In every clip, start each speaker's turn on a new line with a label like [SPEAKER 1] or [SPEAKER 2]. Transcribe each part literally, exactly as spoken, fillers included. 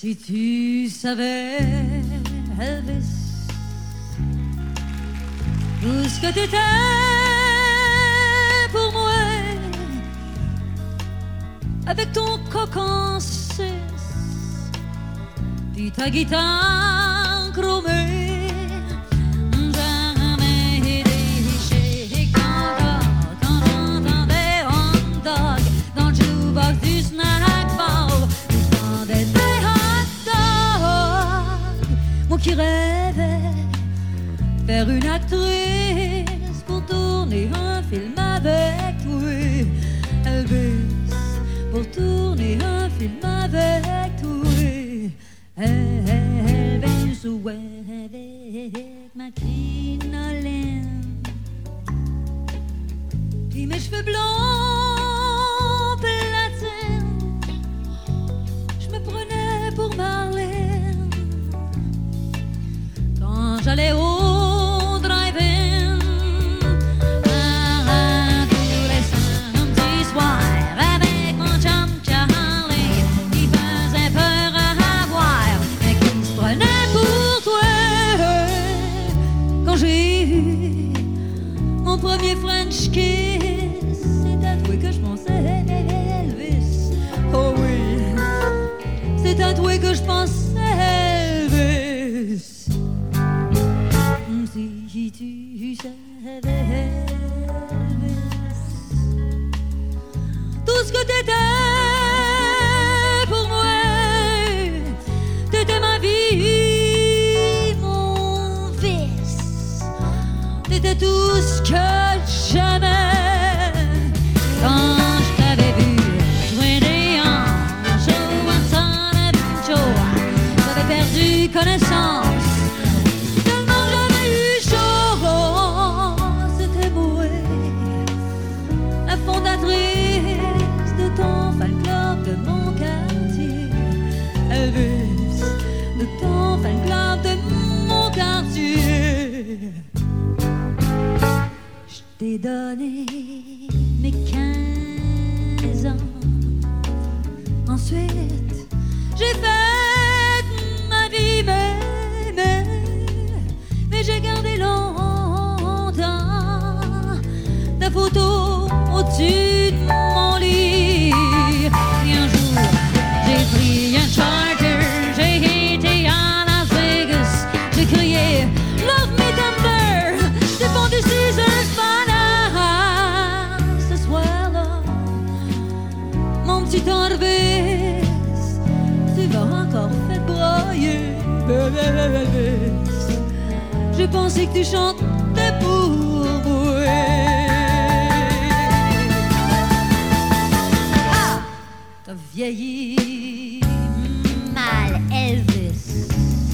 [SPEAKER 1] Si tu savais, Elvis, tout ce que t'étais pour moi, avec ton coq six, puis ta guitare chromée, jamais déchirée quand quand on entendait hot dog dans le jukebox du snack bar, tu vendais des hot dogs. Moi qui rêvais de faire une actrice pour tourner un film avec toi, Elvis, pour tourner un film avec toi. Elvis, ouais, avec ma crinoline, puis mes cheveux blonds platine, je me prenais pour Marlène quand j'allais au drive-in. Ah, tous les samedis soirs avec mon chum Charlie, qui faisait peur à voir, mais qui se prenait pour toi. Quand j'ai eu mon premier French kiss, c'est à toi que je pensais, Elvis. Oh oui, c'est à toi que je pensais, Elvis. Si tu savais, Elvis, tout ce que t'étais pour moi, t'étais ma vie, mon fils, t'étais tout ce que j'aimais. Quand je t'avais vu jouer des hanches au Watson Joe, j'avais perdu connaissance. De ton fan club de mon quartier, Elvis, de ton fan club de mon quartier. Je t'ai donné mes quinze ans. Ensuite, j'ai fait ma vie, mais, mais, mais j'ai gardé longtemps ta photo au-dessus de mon lit. Et un jour, j'ai pris un charter, j'ai été à Las Vegas, j'ai crié Love me tender, j'ai fondu Caesar's Palace. Ce soir-là, mon petit Elvis, tu vas encore fait broyer, Elvis. J'ai pensé que tu chantais pour moi. T'as vieilli mal, Elvis,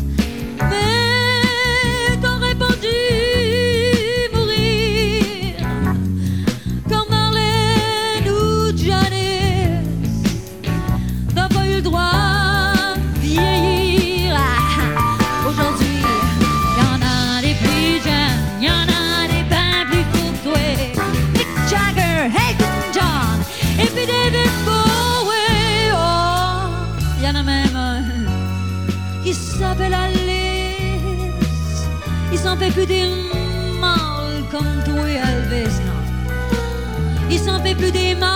[SPEAKER 1] mais t'aurais pas dû mourir comme Marlène ou Janis. T'as pas eu le droit de vieillir. Aujourd'hui, y'en a des plus jeunes, y'en a des bien plus fous que toi. Mick Jagger, Elton John, et puis David Bowie. Y'en a même un qui s'appelle Alice. Il s'en fait plus des mal comme toi, Elvis, non. Il s'en fait plus des mal